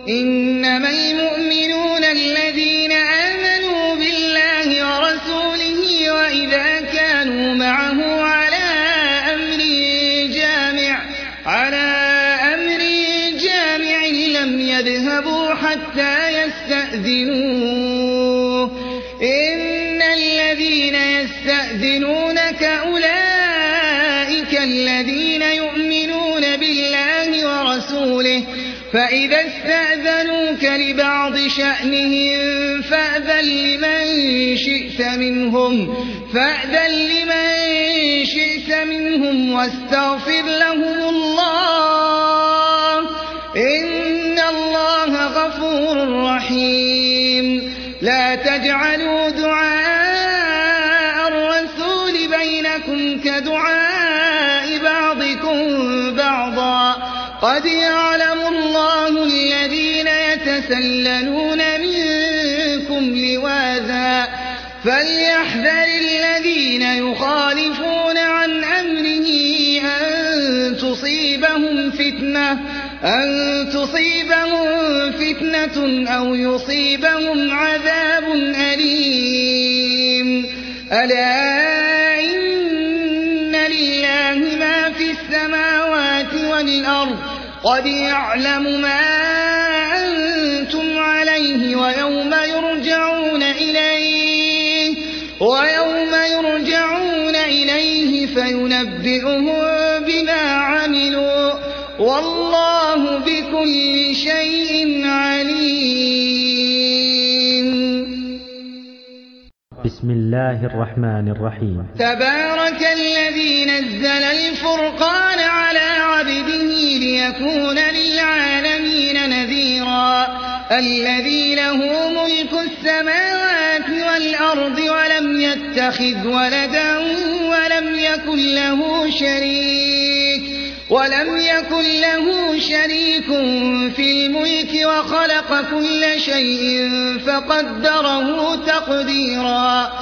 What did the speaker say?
إنما المؤمنون الذين آمنوا بالله ورسوله وإذا كانوا معه على أمر جامع لم يذهبوا حتى يستأذنوه إن الذين يستأذنونك أولئك الذين يؤمنون بالله ورسوله فإذا استأذنوك لبعض شأنهم فأذن لمن شئت منهم واستغفر لهم الله إن الله غفور رحيم لا تجعلوا دعاء الرسول بينكم كدعاء بعضكم بعضا قد يعلم الله الذين يتسللون منكم لواذا فليحذر الذين يخالفون عن أمره أن تصيبهم فتنة أو يصيبهم عذاب أليم ألا إن لله ما في السماوات والأرض قد يعلم ما أنتم عليه ويوم يرجعون إليه فينبئهم بما عملوا والله بكل شيء عليم. بسم الله الرحمن الرحيم. تبارك الذي نزل الفرقان على عبده ليكون للعالمين نذيرا الذي له ملك السماوات والأرض ولم يتخذ ولدا ولم يكن له شريك في الملك وخلق كل شيء فقدره تقديرا.